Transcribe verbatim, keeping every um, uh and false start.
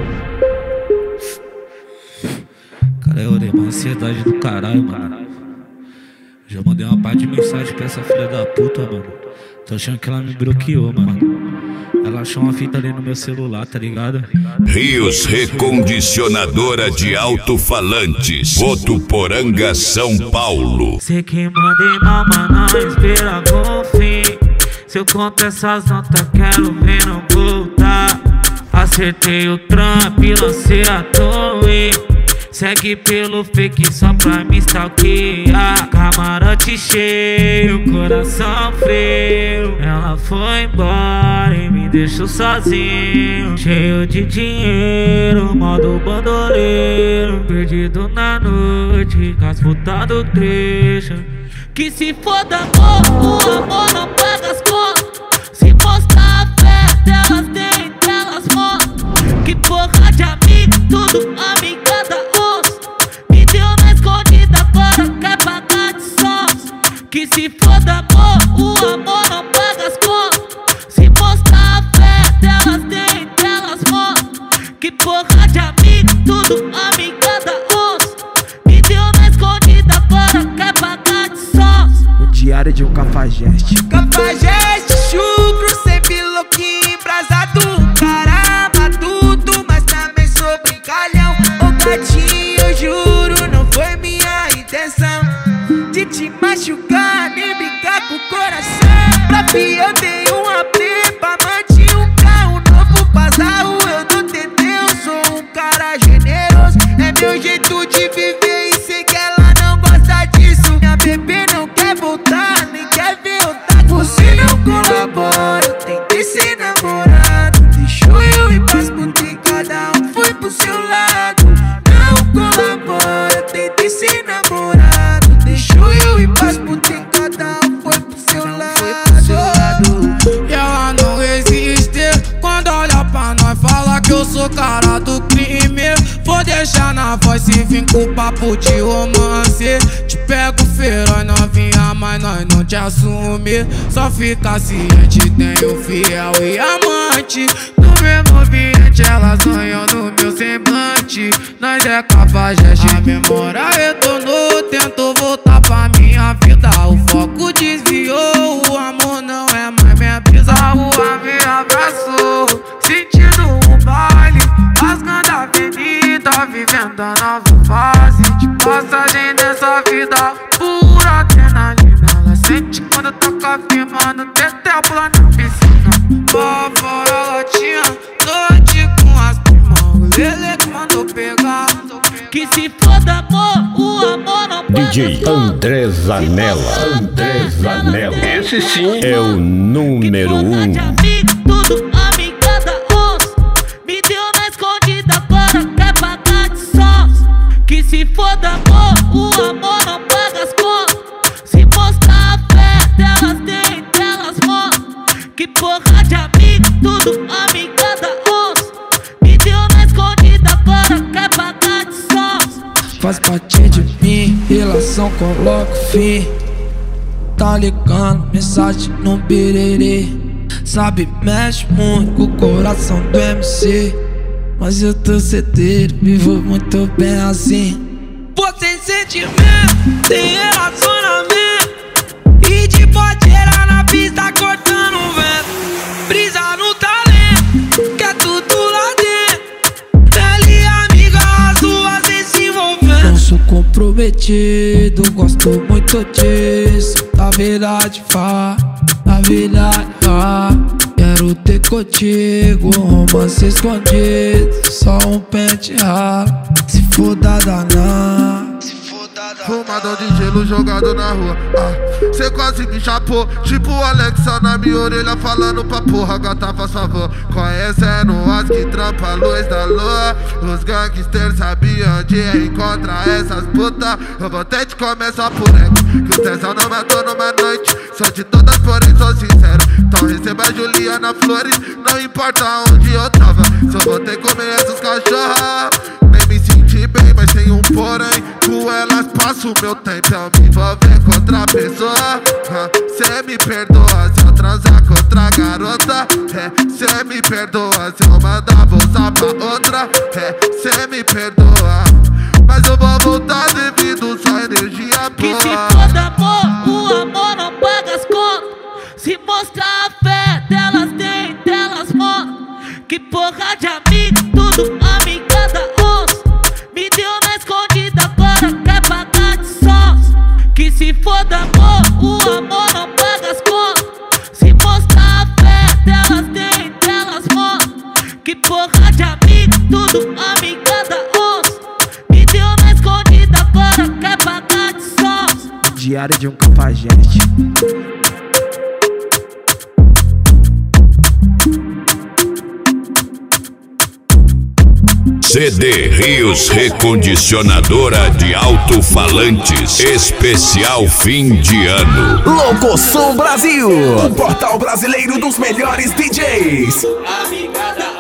Cara, eu orei uma ansiedade do caralho, mano. Já mandei uma parte de mensagem pra essa filha da puta, mano. Tô achando que ela me bloqueou, mano. Ela achou uma fita ali no meu celular, tá ligado? Rios Recondicionadora de Alto-Falantes, Votuporanga, São Paulo. Sei que mandei mal, mas não esperava o fim. Se eu conto essas notas, quero ver não voltar. Acertei o trampo e lancei a torre. Segue pelo fake só pra me stalkear. Camarote cheio, coração frio. Ela foi embora e me deixou sozinho, cheio de dinheiro, modo bandoleiro. Perdido na noite, com as putas do trecho. Que se foda amor, o amor não paga as contas. Se mostrar a fé delas, tem delas mostram. Que porra de amigo, tudo amigada. Que se foda amor, o amor não paga as contas. Se mostrar a fé delas, tem delas mostram. Que porra de amigo, tudo amigada os. Me deu na escondida, agora quer pagar de sós. O diário de um cafajeste. Cafajeste, chucro, sempre louquinho, embrasado. Cara matuto, mas também sou brincalhão. Ô gatinho, eu juro, não foi minha intenção de te machucar, nem brincar com o coração. Pra fi eu dei uma prepa, manti um carro novo Pazarro. Eu não tentei, eu sou um cara generoso. É meu jeito de viver e sei que ela não gosta disso. Minha bebê não quer voltar, nem quer ver eu tá. Você não colabora, eu tentei ser namorado. Deixou eu ir pras putas, cada um foi pro seu lado. Não colabora, eu tentei ser namorado. Deixou eu ir pras putas, cada um foi pro seu lado. E ela não resiste quando olha pra nós, fala que eu sou cara do crime. Vou deixar na voz e vim com papo de romance. Te pego feroz novinha, mas nós não te assume. Só fica ciente, tenho fiel e amante. No mesmo ambiente elas sonham no meu semblante. Nós é cafajeste, a memória retornou. Tento voltar pra minha vida, o foco desviou. O amor não é mais minha brisa, a rua me abraçou. Sentindo um baile, rasgando a avenida, vivendo a nova fase de passagem dessa vida. Pura adrenalina, ela sente quando toca firmando. Tetel pula na piscina, pra fora latinha, noite com as primas. O Lele que mandou pegar. Que se foda amor, o amor não paga. D J André Zanella, André Zanella. Esse sim é o número um. Tudo amigada os. Me deu na escondida, agora quer pagar de sós. Que se foda amor, o amor não paga as contas. Se mostrar a fé delas, tem delas mostram. Que porra de amigo, tudo amigada os. Me deu na escondida, agora quer pagar de sós. Faz parte de mim, relação coloco fim. Tá ligando, mensagem no birerê. Sabe, mexe muito com o coração do M C. Mas eu tô certeiro, vivo muito bem assim. Pô, tem sentimento, tem relacionamento. E de boteira na pista cortando o vento. Brisa no talento, que é tudo lá dentro. Ela e amiga, as duas vêm se envolvendo. Não sou comprometido, gosto muito disso. Da verdade, fá, da verdade, fá. Quero ter contigo, romance escondido. Só um pente ralo, se for da daná. Fumadão de gelo jogado na rua. Ah, cê quase me chapou. Tipo o Alexa na minha orelha falando pra porra, gata faz favor. Conhecendo as que trampa a luz da lua. Os gangsters sabiam onde encontrar essas putas. Eu vou até te comer só por ego, que o tesão não matou numa noite. Sou de todas, porém sou sincero. Então receba a Juliana Flores, não importa onde eu tava. Só vou ter que comer essas cachorras. Nem me senti bem, mas tem um porém. Com elas passo o meu tempo, eu me envolver com outra pessoa. ah, Cê me perdoa se eu transar com outra garota. é, Cê me perdoa se eu mandar bolsa uma pra outra, é, cê me perdoa. Mas eu vou voltar devido sua energia Que boa. se for amor, o amor não paga as contas. Se mostrar a fé delas tem, delas mostram. Que porra de amigo, tudo amiga da onça. Me deu na escondida, agora quer pagar de sons. Que se for amor, o amor não paga as contas. Se mostrar a fé delas tem, delas mostram. Que porra de amigo, tudo amiga da onça. Me deu na escondida, agora quer pagar de sons. Diário de um Cafajeste. C D Rios Recondicionadora de Alto-Falantes. Especial fim de ano. Locosom Brasil, o portal brasileiro dos melhores D Js. Amiga da